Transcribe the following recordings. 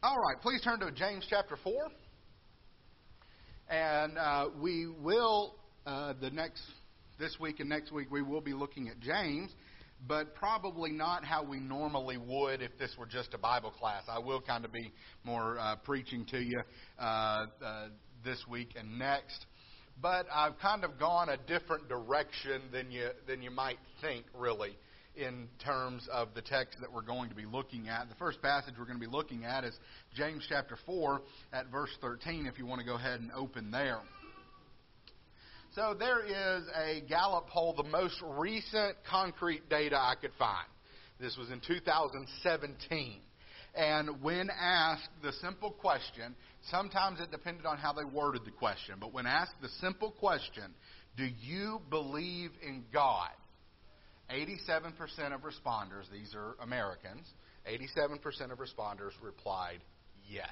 All right, please turn to James chapter 4. And we will, this week and next week, we will be looking at James, but probably not how we normally would if this were just a Bible class. I will kind of be more preaching to you this week and next. But I've kind of gone a different direction than you might think, really, in terms of the text that we're going to be looking at. The first passage we're going to be looking at is James chapter 4 at verse 13, if you want to go ahead and open there. So there is a Gallup poll, the most recent concrete data I could find. This was in 2017. And when asked the simple question, sometimes it depended on how they worded the question, but when asked the simple question, do you believe in God? 87% of responders, these are Americans, 87% of responders replied yes.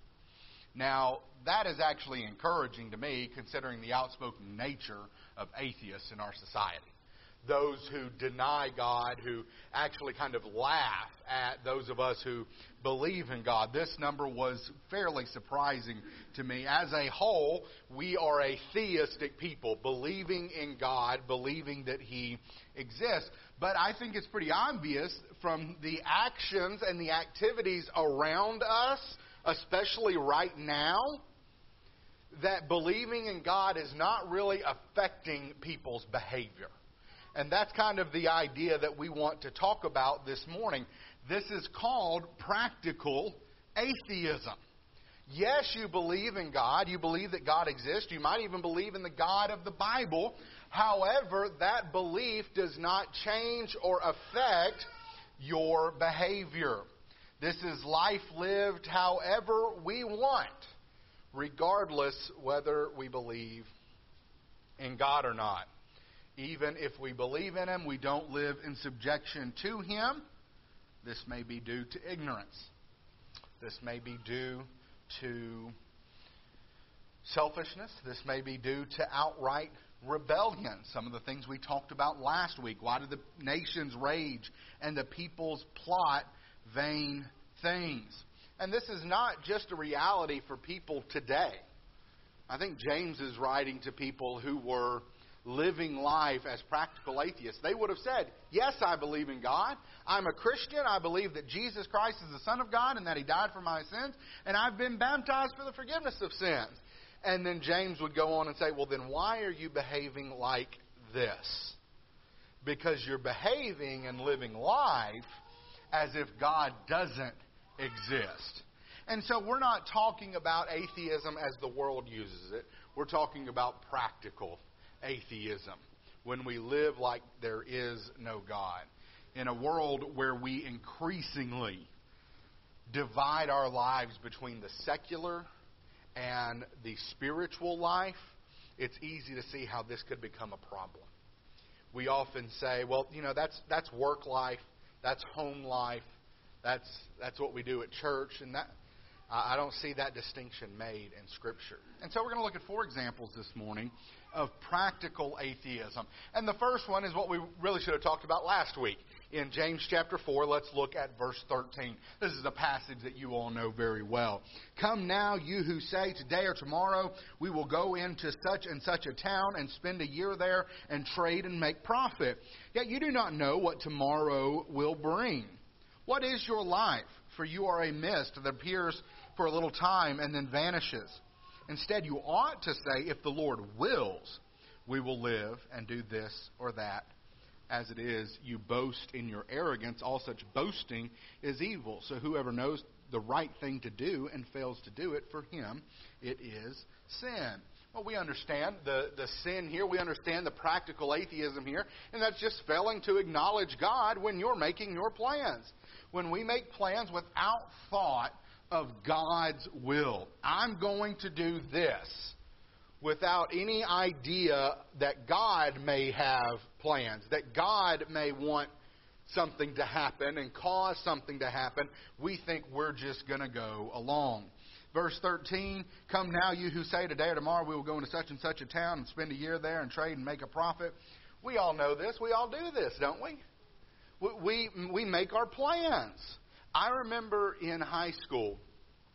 Now, that is actually encouraging to me, considering the outspoken nature of atheists in our society. Those who deny God, who actually kind of laugh at those of us who believe in God. This number was fairly surprising to me. As a whole, we are a theistic people, believing in God, believing that He exists. But I think it's pretty obvious from the actions and the activities around us, especially right now, that believing in God is not really affecting people's behavior. And that's kind of the idea that we want to talk about this morning. This is called practical atheism. Yes, you believe in God. You believe that God exists. You might even believe in the God of the Bible. However, that belief does not change or affect your behavior. This is life lived however we want, regardless whether we believe in God or not. Even if we believe in Him, we don't live in subjection to Him. This may be due to ignorance. This may be due to selfishness. This may be due to outright rebellion. Some of the things we talked about last week. Why do the nations rage and the peoples plot vain things? And this is not just a reality for people today. I think James is writing to people who were living life as practical atheists. They would have said, yes, I believe in God. I'm a Christian. I believe that Jesus Christ is the Son of God and that He died for my sins. And I've been baptized for the forgiveness of sins. And then James would go on and say, well, then why are you behaving like this? Because you're behaving and living life as if God doesn't exist. And so we're not talking about atheism as the world uses it. We're talking about practical atheism, when we live like there is no God. In a world where we increasingly divide our lives between the secular and the spiritual life, it's easy to see how this could become a problem. We often say, well, that's work life, that's home life, that's what we do at church, and that I don't see that distinction made in Scripture. And so we're going to look at 4 examples this morning of practical atheism. And the first one is what we really should have talked about last week. In James chapter 4, let's look at verse 13. This is a passage that you all know very well. Come now, you who say, today or tomorrow we will go into such and such a town and spend a year there and trade and make profit. Yet you do not know what tomorrow will bring. What is your life? For you are a mist that appears for a little time and then vanishes. Instead, you ought to say, if the Lord wills, we will live and do this or that. As it is, you boast in your arrogance. All such boasting is evil. So whoever knows the right thing to do and fails to do it, for him it is sin. Well, we understand the sin here. We understand the practical atheism here. And that's just failing to acknowledge God when you're making your plans. When we make plans without thought of God's will. I'm going to do this without any idea that God may have plans, that God may want something to happen and cause something to happen. We think we're just going to go along. Verse 13, come now you who say today or tomorrow we will go into such and such a town and spend a year there and trade and make a profit. We all know this. We all do this, don't we? We make our plans. I remember in high school,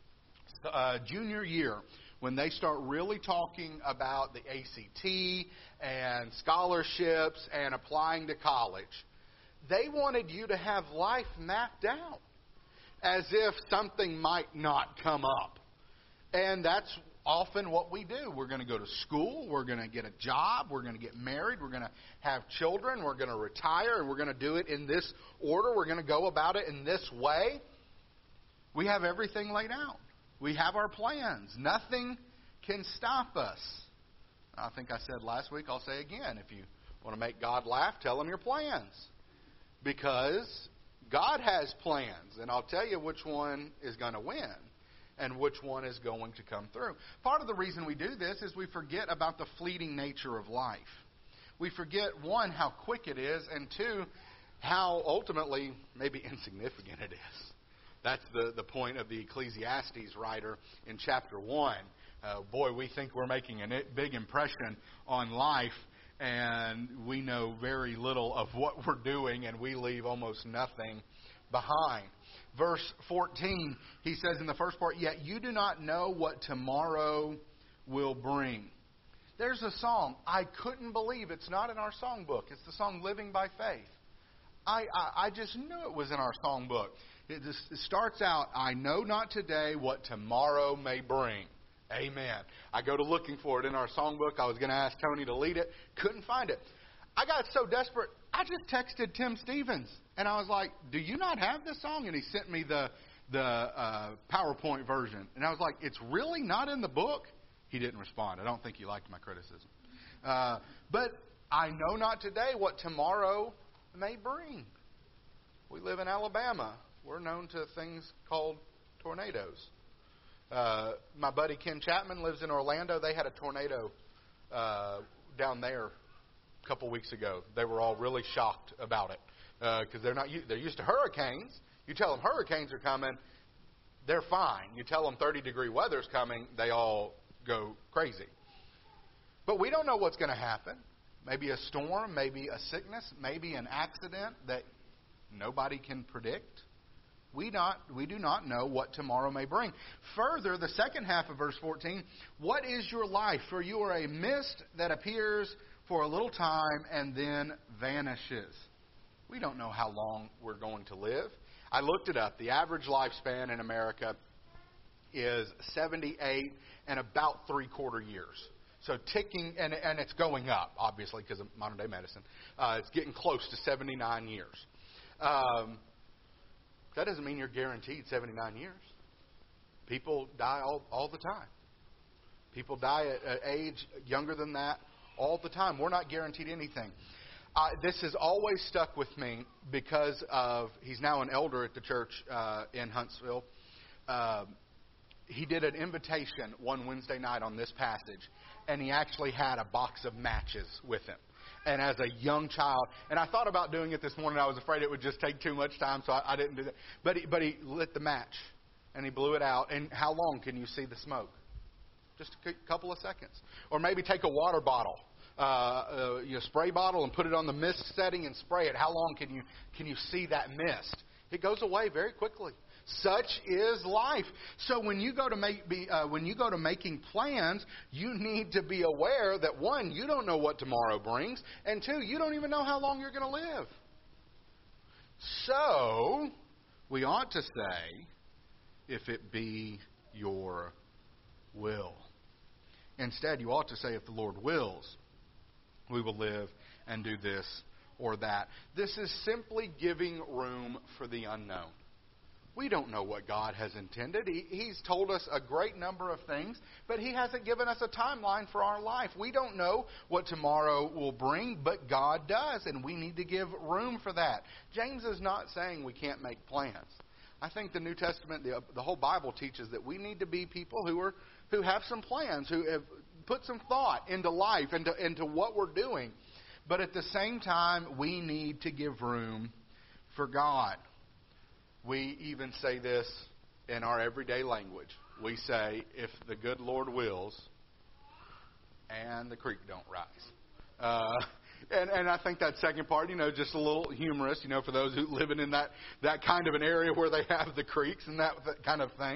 junior year, when they start really talking about the ACT and scholarships and applying to college, they wanted you to have life mapped out as if something might not come up. And that's often what we do. We're going to go to school, we're going to get a job, we're going to get married, we're going to have children, we're going to retire, and we're going to do it in this order. We're going to go about it in this way. We have everything laid out. We have our plans. Nothing can stop us. I think I said last week, I'll say again, if you want to make God laugh, tell him your plans. Because God has plans, and I'll tell you which one is going to win and which one is going to come through. Part of the reason we do this is we forget about the fleeting nature of life. We forget, one, how quick it is, and two, how ultimately maybe insignificant it is. That's the point of the Ecclesiastes writer in chapter 1. Boy, we think we're making a big impression on life, and we know very little of what we're doing, and we leave almost nothing behind. Verse 14, he says in the first part, "Yet you do not know what tomorrow will bring." There's a song. I couldn't believe it's not in our songbook. It's the song Living by Faith. I just knew it was in our songbook. It starts out, "I know not today what tomorrow may bring." Amen. I go to looking for it in our songbook. I was going to ask Tony to lead it. Couldn't find it. I got so desperate, I just texted Tim Stevens. And I was like, "Do you not have this song?" And he sent me the PowerPoint version. And I was like, "It's really not in the book?" He didn't respond. I don't think he liked my criticism. But I know not today what tomorrow may bring. We live in Alabama. We're known to things called tornadoes. My buddy Ken Chapman lives in Orlando. They had a tornado down there a couple weeks ago. They were all really shocked about it because they're used to hurricanes. You tell them hurricanes are coming, they're fine. You tell them 30-degree weather's coming, they all go crazy. But we don't know what's going to happen. Maybe a storm, maybe a sickness, maybe an accident that nobody can predict. We do not know what tomorrow may bring. Further, the second half of verse 14, "What is your life? For you are a mist that appears for a little time and then vanishes." We don't know how long we're going to live. I looked it up. The average lifespan in America is 78 and about 3/4 years. So ticking, and it's going up, obviously, because of modern day medicine. It's getting close to 79 years. That doesn't mean you're guaranteed 79 years. People die all the time. People die at age younger than that all the time. We're not guaranteed anything. This has always stuck with me because of, he's now an elder at the church in Huntsville. He did an invitation one Wednesday night on this passage, and he actually had a box of matches with him. And as a young child, and I thought about doing it this morning, I was afraid it would just take too much time, so I didn't do that. But he lit the match, and he blew it out. And how long can you see the smoke? Just a couple of seconds. Or maybe take a water bottle. Spray bottle and put it on the mist setting and spray it. How long can you see that mist? It goes away very quickly. Such is life. So when you go to making plans, you need to be aware that, one, you don't know what tomorrow brings, and two, you don't even know how long you're going to live. So we ought to say, "If it be your will." Instead, you ought to say, "If the Lord wills, we will live and do this or that." This is simply giving room for the unknown. We don't know what God has intended. He's told us a great number of things, but He hasn't given us a timeline for our life. We don't know what tomorrow will bring, but God does, and we need to give room for that. James is not saying we can't make plans. I think the New Testament, the whole Bible teaches that we need to be people who have some plans, who have put some thought into life, into what we're doing. But at the same time, we need to give room for God. We even say this in our everyday language. We say, "If the good Lord wills, and the creek don't rise." And I think that second part, just a little humorous, for those who living in that kind of an area where they have the creeks and that kind of thing.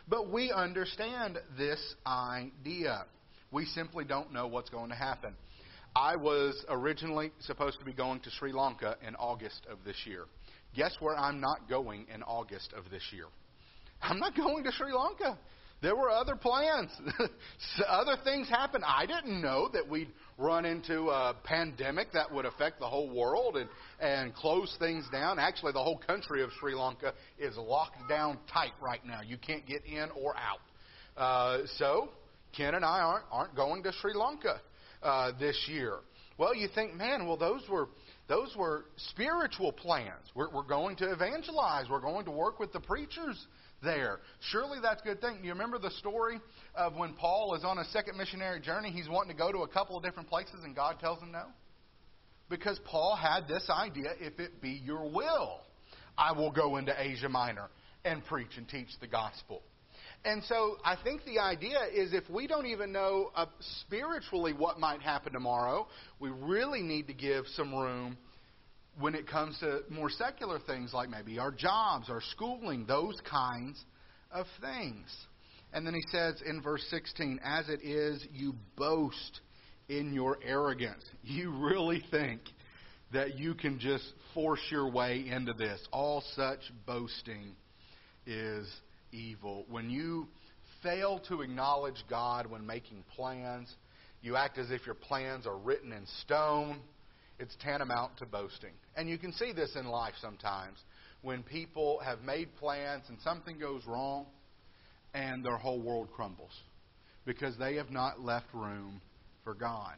But we understand this idea. We simply don't know what's going to happen. I was originally supposed to be going to Sri Lanka in August of this year. Guess where I'm not going in August of this year? I'm not going to Sri Lanka. There were other plans. Other things happened. I didn't know that we'd run into a pandemic that would affect the whole world and close things down. Actually, the whole country of Sri Lanka is locked down tight right now. You can't get in or out. So Ken and I aren't going to Sri Lanka this year. Well, you think, man, well, those were spiritual plans. We're going to evangelize. We're going to work with the preachers there. Surely that's a good thing. You remember the story of when Paul is on a second missionary journey? He's wanting to go to a couple of different places and God tells him no. Because Paul had this idea, if it be your will, I will go into Asia Minor and preach and teach the gospel. And so I think the idea is if we don't even know spiritually what might happen tomorrow, we really need to give some room when it comes to more secular things like maybe our jobs, our schooling, those kinds of things. And then he says in verse 16, as it is, you boast in your arrogance. You really think that you can just force your way into this. All such boasting is evil. When you fail to acknowledge God when making plans, you act as if your plans are written in stone. It's tantamount to boasting. And you can see this in life sometimes when people have made plans and something goes wrong and their whole world crumbles because they have not left room for God.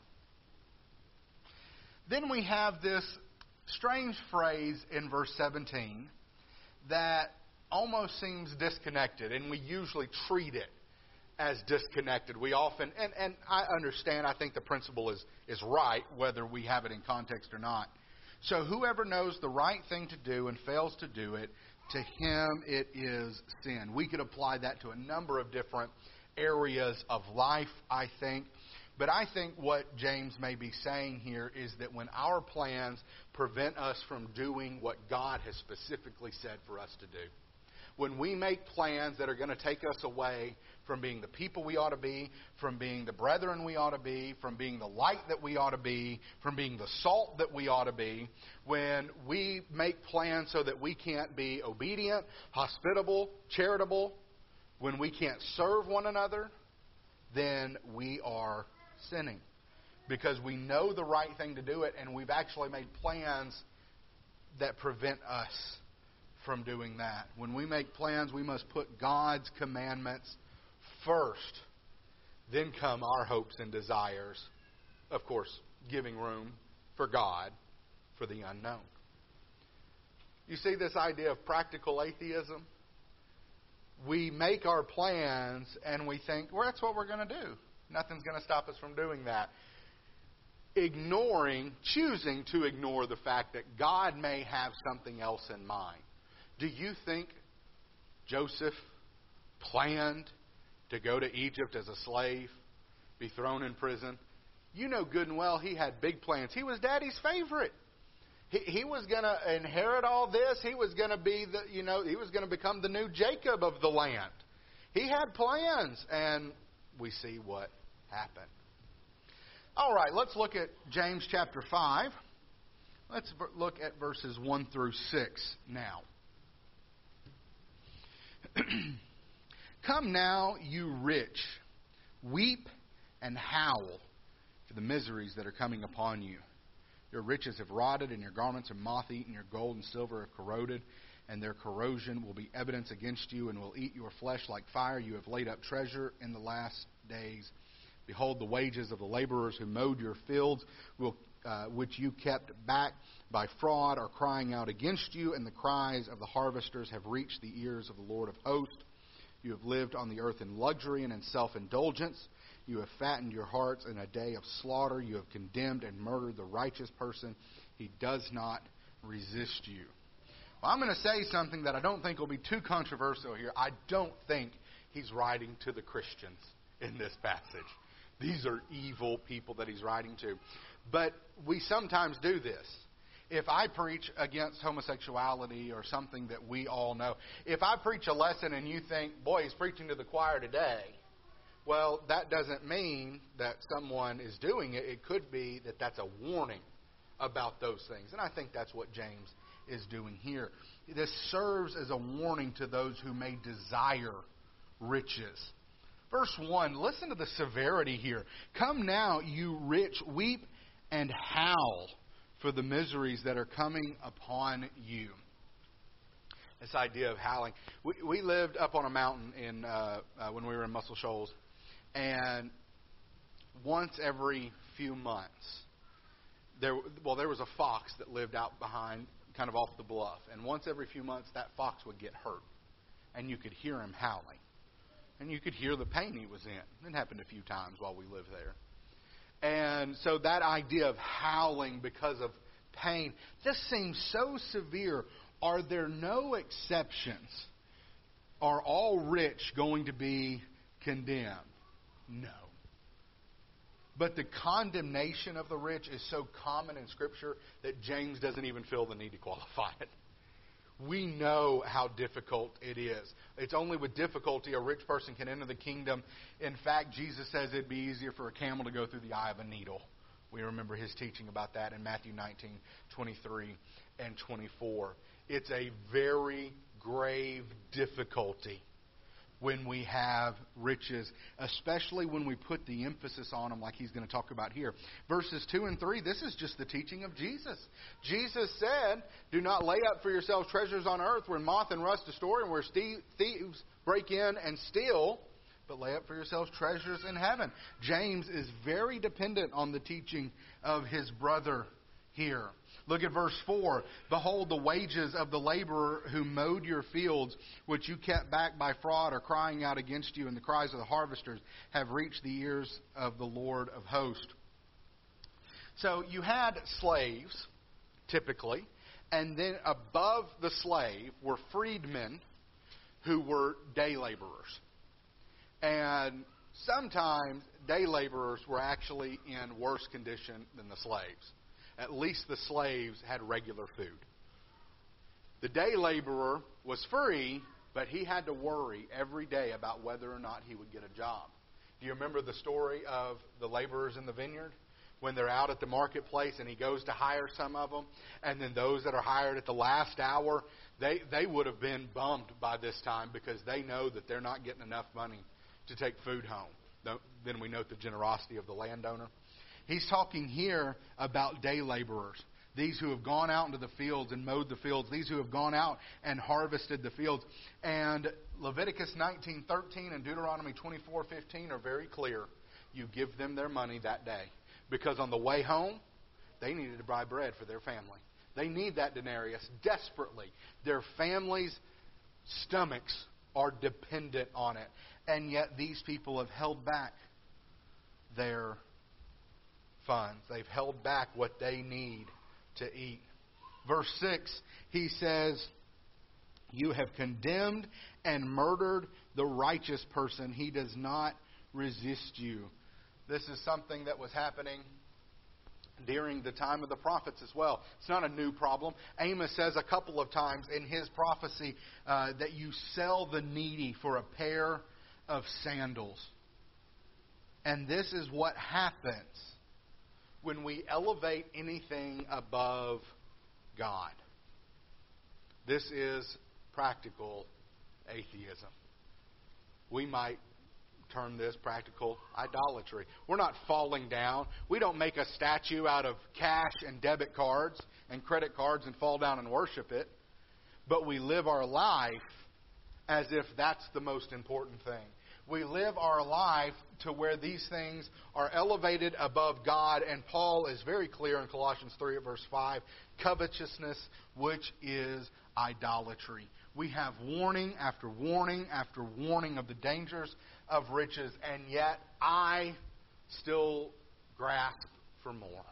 Then we have this strange phrase in verse 17 that almost seems disconnected, and we usually treat it as disconnected. We often, and I understand, I think the principle is right, whether we have it in context or not. So whoever knows the right thing to do and fails to do it, to him it is sin. We could apply that to a number of different areas of life, I think. But I think what James may be saying here is that when our plans prevent us from doing what God has specifically said for us to do, when we make plans that are going to take us away from being the people we ought to be, from being the brethren we ought to be, from being the light that we ought to be, from being the salt that we ought to be, when we make plans so that we can't be obedient, hospitable, charitable, when we can't serve one another, then we are sinning. Because we know the right thing to do it, and we've actually made plans that prevent us from doing that. When we make plans, we must put God's commandments first. Then come our hopes and desires. Of course, giving room for God for the unknown. You see this idea of practical atheism? We make our plans and we think, well, that's what we're going to do. Nothing's going to stop us from doing that. Choosing to ignore the fact that God may have something else in mind. Do you think Joseph planned to go to Egypt as a slave, be thrown in prison? You know good and well he had big plans. He was Daddy's favorite. He was going to inherit all this. He was going to be he was going to become the new Jacob of the land. He had plans, and we see what happened. All right, let's look at James chapter 5. Let's look at verses 1 through 6 now. Come now, you rich, weep and howl for the miseries that are coming upon you. Your riches have rotted, and your garments are moth-eaten. Your gold and silver have corroded, and their corrosion will be evidence against you and will eat your flesh like fire. You have laid up treasure in the last days. Behold, the wages of the laborers who mowed your fields, which you kept back by fraud, are crying out against you, and the cries of the harvesters have reached the ears of the Lord of hosts. You have lived on the earth in luxury and in self-indulgence. You have fattened your hearts in a day of slaughter. You have condemned and murdered the righteous person. He does not resist you. Well, I'm going to say something that I don't think will be too controversial here. I don't think he's writing to the Christians in this passage. These are evil people that he's writing to. But we sometimes do this. if I preach against homosexuality or something that we all know, if I preach a lesson and you think, boy, he's preaching to the choir today, well, that doesn't mean that someone is doing it. It could be that that's a warning about those things. And I think that's what James is doing here. This serves as a warning to those who may desire riches. Verse 1, listen to the severity here. Come now, you rich, weep and howl for the miseries that are coming upon you. This idea of howling. We lived up on a mountain when we were in Muscle Shoals. And once every few months, there was a fox that lived out behind, kind of off the bluff. And once every few months, that fox would get hurt. And you could hear him howling. And you could hear the pain he was in. It happened a few times while we lived there. And so that idea of howling because of pain, this seems so severe. Are there no exceptions? Are all rich going to be condemned? No. But the condemnation of the rich is so common in Scripture that James doesn't even feel the need to qualify it. We know how difficult it is. It's only with difficulty a rich person can enter the kingdom. In fact, Jesus says it'd be easier for a camel to go through the eye of a needle. We remember his teaching about that in Matthew 19:23 and 24. It's a very grave difficulty when we have riches, especially when we put the emphasis on them like he's going to talk about here. Verses 2 and 3, this is just the teaching of Jesus. Jesus said, do not lay up for yourselves treasures on earth where moth and rust destroy and where thieves break in and steal, but lay up for yourselves treasures in heaven. James is very dependent on the teaching of his brother here. Look at verse 4. Behold, the wages of the laborer who mowed your fields, which you kept back by fraud, are crying out against you, and the cries of the harvesters have reached the ears of the Lord of hosts. So you had slaves, typically, and then above the slave were freedmen who were day laborers. And sometimes day laborers were actually in worse condition than the slaves. At least the slaves had regular food. The day laborer was free, but he had to worry every day about whether or not he would get a job. Do you remember the story of the laborers in the vineyard? When they're out at the marketplace and he goes to hire some of them, and then those that are hired at the last hour, they would have been bummed by this time because they know that they're not getting enough money to take food home. Then we note the generosity of the landowner. He's talking here about day laborers, these who have gone out into the fields and mowed the fields, these who have gone out and harvested the fields. And Leviticus 19:13 and Deuteronomy 24:15 are very clear. You give them their money that day. Because on the way home, they needed to buy bread for their family. They need that denarius desperately. Their families' stomachs are dependent on it. And yet these people have held back their funds. They've held back what they need to eat. Verse 6, he says, you have condemned and murdered the righteous person. He does not resist you. This is something that was happening during the time of the prophets as well. It's not a new problem. Amos says a couple of times in his prophecy that you sell the needy for a pair of sandals. And this is what happens when we elevate anything above God. This is practical atheism. We might term this practical idolatry. We're not falling down. We don't make a statue out of cash and debit cards and credit cards and fall down and worship it. But we live our life as if that's the most important thing. We live our life to where these things are elevated above God. And Paul is very clear in Colossians 3 at verse 5, covetousness, which is idolatry. We have warning after warning after warning of the dangers of riches, and yet I still grasp for more.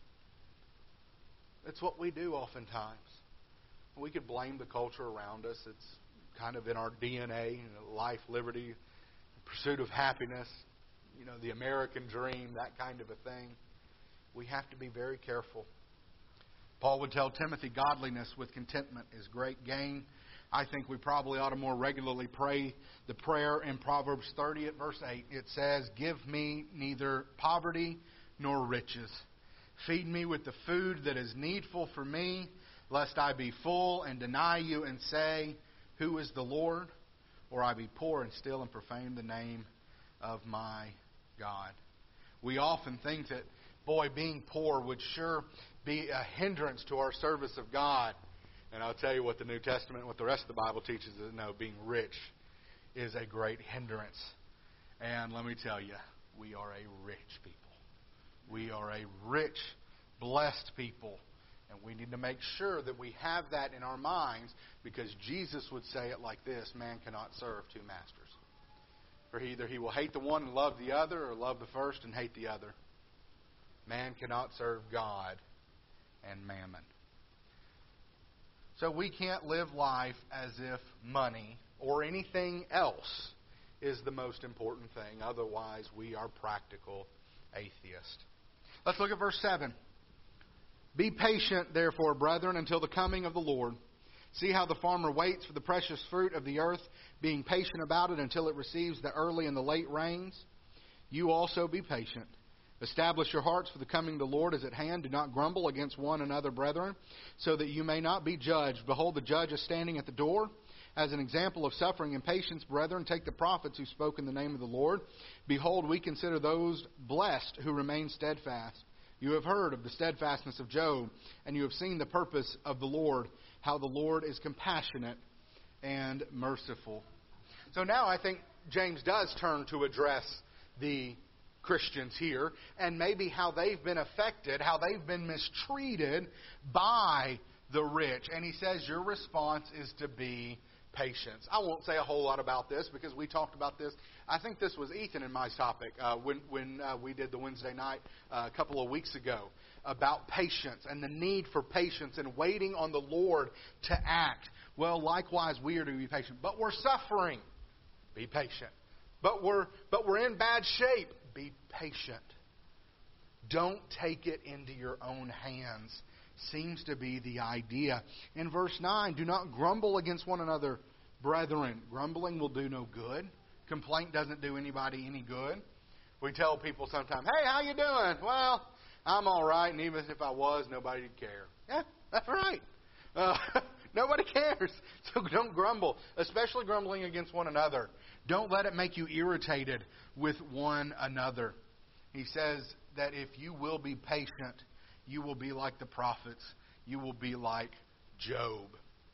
That's what we do oftentimes. We could blame the culture around us. It's kind of in our DNA, life, liberty, pursuit of happiness, the American dream, that kind of a thing. We have to be very careful. Paul would tell Timothy, godliness with contentment is great gain. I think we probably ought to more regularly pray the prayer in Proverbs 30 at verse 8. It says, give me neither poverty nor riches. Feed me with the food that is needful for me, lest I be full and deny you and say, who is the Lord? Or I be poor and steal and profane the name of my God. We often think that, boy, being poor would sure be a hindrance to our service of God. And I'll tell you what the New Testament, what the rest of the Bible teaches is, no, being rich is a great hindrance. And let me tell you, we are a rich people. We are a rich, blessed people. And we need to make sure that we have that in our minds, because Jesus would say it like this: man cannot serve two masters. For either he will hate the one and love the other, or love the first and hate the other. Man cannot serve God and mammon. So we can't live life as if money or anything else is the most important thing. Otherwise, we are practical atheists. Let's look at verse 7. Be patient, therefore, brethren, until the coming of the Lord. See how the farmer waits for the precious fruit of the earth, being patient about it until it receives the early and the late rains. You also be patient. Establish your hearts, for the coming of the Lord is at hand. Do not grumble against one another, brethren, so that you may not be judged. Behold, the judge is standing at the door. As an example of suffering and patience, brethren, take the prophets who spoke in the name of the Lord. Behold, we consider those blessed who remain steadfast. You have heard of the steadfastness of Job, and you have seen the purpose of the Lord, how the Lord is compassionate and merciful. So now I think James does turn to address the Christians here, and maybe how they've been affected, how they've been mistreated by the rich. And he says your response is to be patient. I won't say a whole lot about this because we talked about this. I think this was Ethan and my topic when we did the Wednesday night a couple of weeks ago about patience and the need for patience and waiting on the Lord to act. Well, likewise, we are to be patient. But we're suffering. Be patient. But we're in bad shape. Be patient. Don't take it into your own hands. Seems to be the idea. In verse 9, do not grumble against one another, brethren. Grumbling will do no good. Complaint doesn't do anybody any good. We tell people sometimes, hey, how you doing? Well, I'm all right, and even if I was, nobody would care. Yeah, that's right. Nobody cares. So don't grumble, especially grumbling against one another. Don't let it make you irritated with one another. He says that if you will be patient, you will be like the prophets. You will be like Job.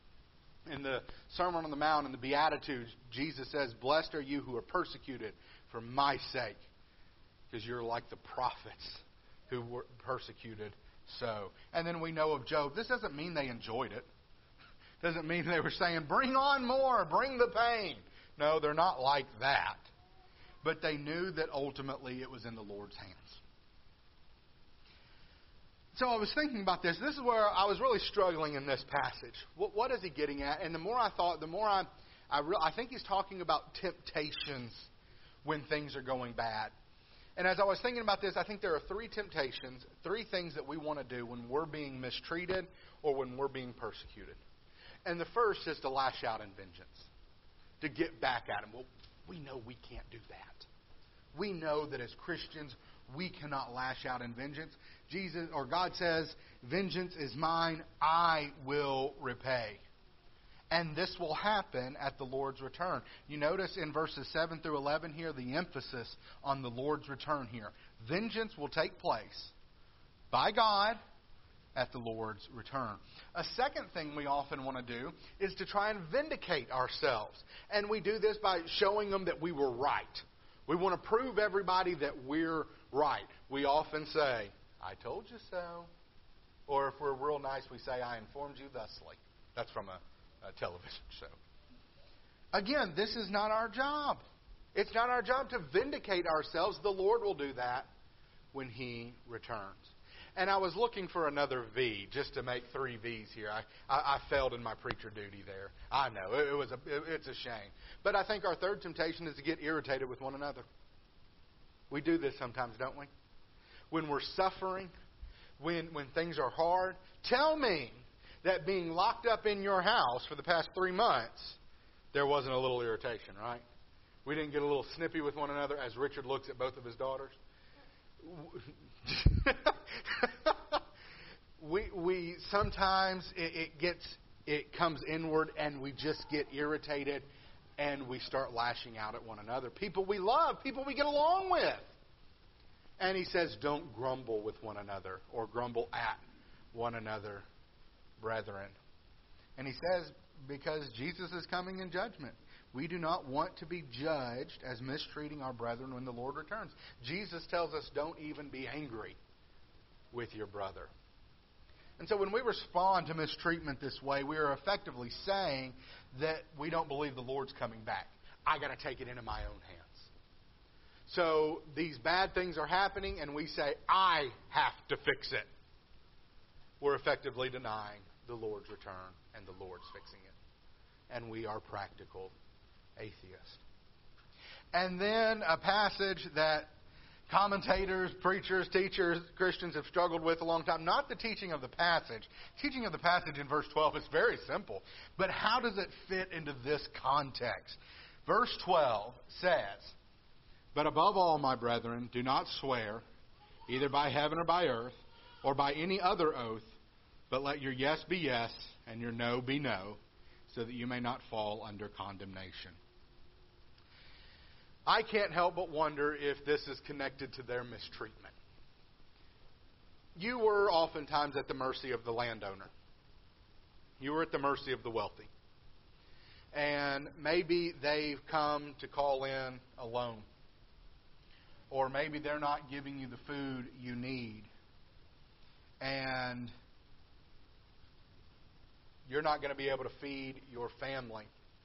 In the Sermon on the Mount and the Beatitudes, Jesus says, blessed are you who are persecuted for my sake, because you're like the prophets who were persecuted so. And then we know of Job. This doesn't mean they enjoyed it. Doesn't mean they were saying, bring on more, bring the pain. No, they're not like that. But they knew that ultimately it was in the Lord's hands. So I was thinking about this. This is where I was really struggling in this passage. What is he getting at? And the more I thought, the more I think he's talking about temptations when things are going bad. And as I was thinking about this, I think there are three temptations, three things that we want to do when we're being mistreated or when we're being persecuted. And the first is to lash out in vengeance, to get back at him. Well, we know we can't do that. We know that as Christians, we cannot lash out in vengeance. Jesus or God says, vengeance is mine, I will repay. And this will happen at the Lord's return. You notice in verses 7 through 11 here, the emphasis on the Lord's return here. Vengeance will take place by God at the Lord's return. A second thing we often want to do is to try and vindicate ourselves. And we do this by showing them that we were right. We want to prove everybody that we're right. We often say, I told you so. Or if we're real nice, we say, I informed you thusly. That's from a television show. Again, this is not our job. It's not our job to vindicate ourselves. The Lord will do that when He returns. And I was looking for another V, just to make 3 V's here. I failed in my preacher duty there. I know, it's a shame. But I think our third temptation is to get irritated with one another. We do this sometimes, don't we? When we're suffering, when things are hard. Tell me that being locked up in your house for the past 3 months, there wasn't a little irritation, right? We didn't get a little snippy with one another as Richard looks at both of his daughters. we sometimes it comes inward and we just get irritated and we start lashing out at one another. People we love, people we get along with. And he says, don't grumble with one another or grumble at one another, brethren. And he says, because Jesus is coming in judgment. We do not want to be judged as mistreating our brethren when the Lord returns. Jesus tells us, don't even be angry with your brother. And so when we respond to mistreatment this way, we are effectively saying that we don't believe the Lord's coming back. I got to take it into my own hands. So these bad things are happening and we say, I have to fix it. We're effectively denying the Lord's return and the Lord's fixing it. And we are practical atheists. And then a passage that commentators, preachers, teachers, Christians have struggled with a long time. Not the teaching of the passage. Teaching of the passage in verse 12 is very simple. But how does it fit into this context? Verse 12 says, but above all, my brethren, do not swear, either by heaven or by earth, or by any other oath, but let your yes be yes, and your no be no, so that you may not fall under condemnation. I can't help but wonder if this is connected to their mistreatment. You were oftentimes at the mercy of the landowner. You were at the mercy of the wealthy. And maybe they've come to call in a loan. Or maybe they're not giving you the food you need. And you're not going to be able to feed your family.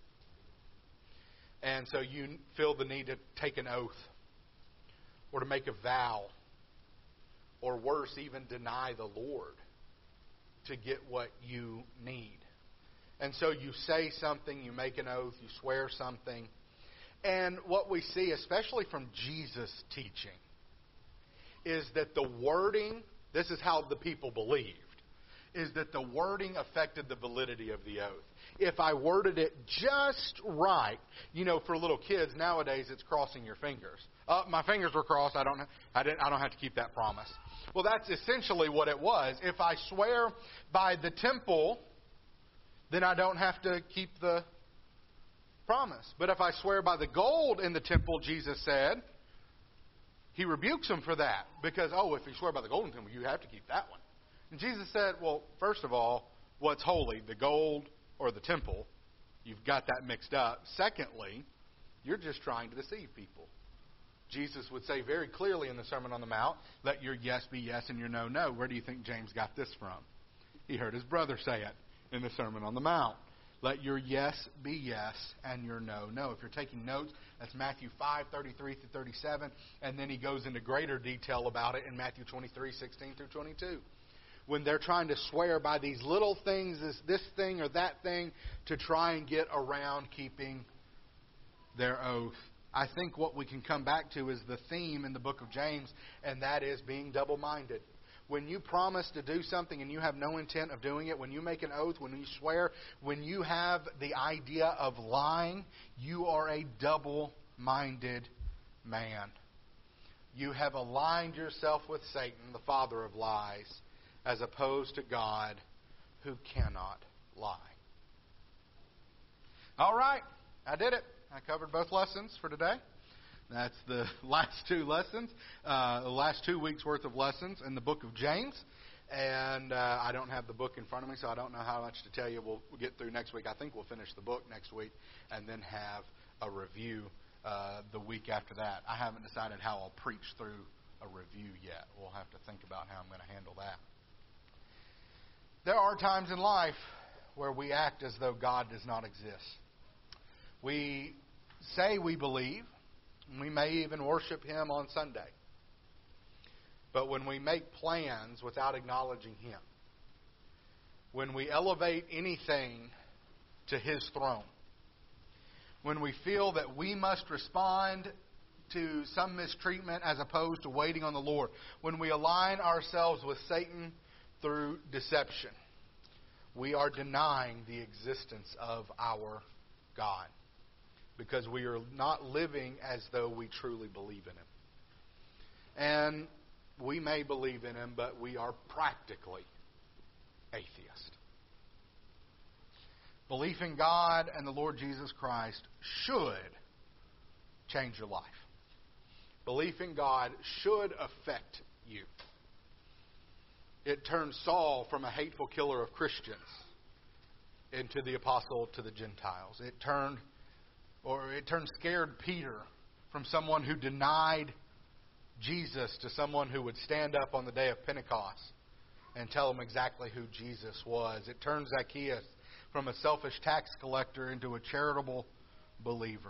And so you feel the need to take an oath or to make a vow or worse, even deny the Lord to get what you need. And so you say something, you make an oath, you swear something. And what we see, especially from Jesus' teaching, is that the wording, this is how the people believed, is that the wording affected the validity of the oath. If I worded it just right, for little kids nowadays, it's crossing your fingers. My fingers were crossed. I don't have to keep that promise. Well, that's essentially what it was. If I swear by the temple, then I don't have to keep the promise. But if I swear by the gold in the temple, Jesus said, he rebukes them for that. Because, if you swear by the golden temple, you have to keep that one. And Jesus said, well, first of all, what's holy, the gold or the temple? You've got that mixed up. Secondly, you're just trying to deceive people. Jesus would say very clearly in the Sermon on the Mount, let your yes be yes and your no, no. Where do you think James got this from? He heard his brother say it in the Sermon on the Mount. Let your yes be yes and your no, no. If you're taking notes, that's Matthew 5:33 through 37. And then he goes into greater detail about it in Matthew 23:16 through 22. When they're trying to swear by these little things, this thing or that thing, to try and get around keeping their oath. I think what we can come back to is the theme in the book of James, and that is being double-minded. When you promise to do something and you have no intent of doing it, when you make an oath, when you swear, when you have the idea of lying, you are a double-minded man. You have aligned yourself with Satan, the father of lies, as opposed to God, who cannot lie. All right, I did it. I covered both lessons for today. That's the last two lessons, the last 2 weeks' worth of lessons in the book of James. And I don't have the book in front of me, so I don't know how much to tell you. We'll get through next week. I think we'll finish the book next week and then have a review the week after that. I haven't decided how I'll preach through a review yet. We'll have to think about how I'm going to handle that. There are times in life where we act as though God does not exist. We say we believe, and we may even worship Him on Sunday. But when we make plans without acknowledging Him, when we elevate anything to His throne, when we feel that we must respond to some mistreatment as opposed to waiting on the Lord. When we align ourselves with Satan through deception, we are denying the existence of our God, because we are not living as though we truly believe in Him. And we may believe in Him, but we are practically atheist. Belief in God and the Lord Jesus Christ should change your life. Belief in God should affect you. It turned Saul from a hateful killer of Christians into the apostle to the Gentiles. It turned scared Peter from someone who denied Jesus to someone who would stand up on the day of Pentecost and tell them exactly who Jesus was. It turned Zacchaeus from a selfish tax collector into a charitable believer.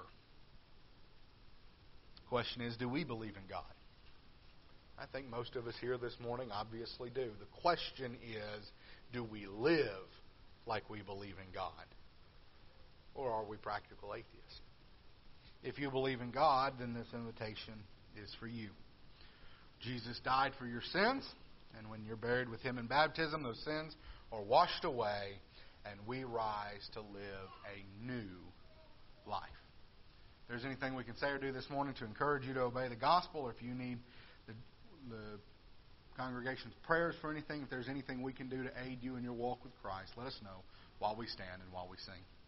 The question is, do we believe in God? I think most of us here this morning obviously do. The question is, do we live like we believe in God? Or are we practical atheists? If you believe in God, then this invitation is for you. Jesus died for your sins, and when you're buried with Him in baptism, those sins are washed away, and we rise to live a new life. If there's anything we can say or do this morning to encourage you to obey the gospel, or if you need the congregation's prayers for anything, if there's anything we can do to aid you in your walk with Christ, let us know while we stand and while we sing.